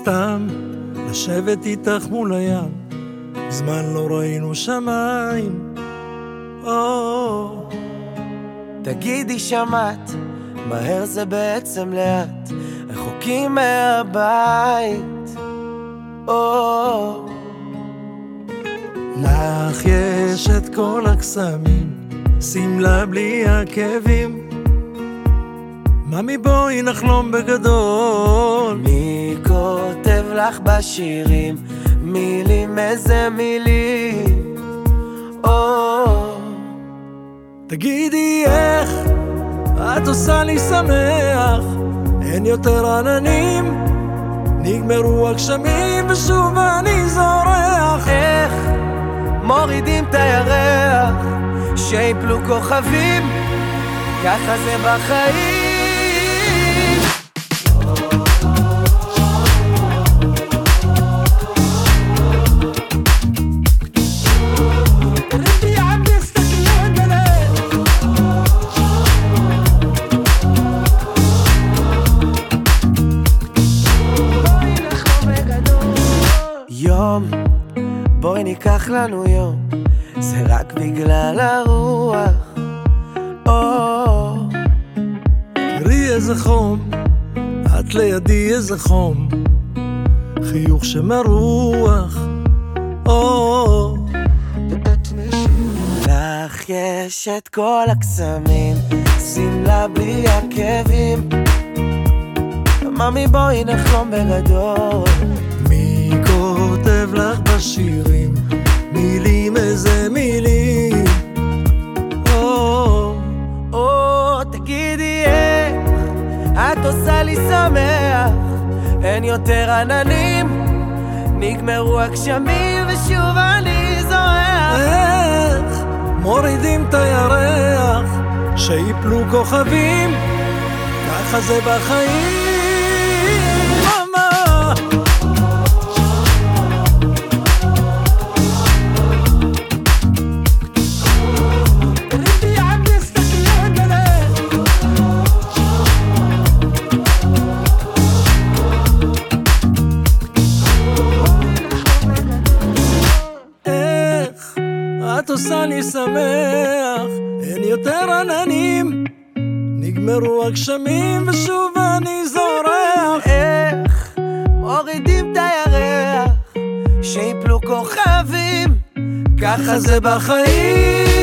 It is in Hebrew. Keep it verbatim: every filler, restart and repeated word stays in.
סתם לשבת איתך מול הים, זמן לא ראינו שמיים. או תגידי שמעת, מהר זה בעצם לאט, רחוקים מהבית. או לך יש את כל הקסמים, שמלה בלי עקבים. ממי בואי נחלום בגדול. מי כותב לך בשירים מילים, איזה מילים? או תגידי איך את עושה לי שמח, אין יותר עננים, נגמרו הגשמים ושוב אני זורח. איך מורידים את הירח, שיפלו כוכבים, ככה זה בחיים. יום, בואי ניקח לנו יום, זה רק בגלל הרוח. או תראי איזה חום, את לידי איזה חום, חיוך שמרוח. או לך יש את כל הקסמים, שמלה בלי עקבים. ממי בואי נחלום בגדול. מי כותב לך בשירים מילים, איזה מילים? או או תגידי איך את עושה לי שמח, אין יותר עננים, נגמרו הגשמים ושוב אני זורח. איך מורידים את הירח, שיפלו כוכבים, ככה זה בחיים. את עושה לי שמח, אין יותר עננים, נגמרו הגשמים ושוב אני זורח. איך מורידים את הירח, שיפלו כוכבים, ככה זה בחיים.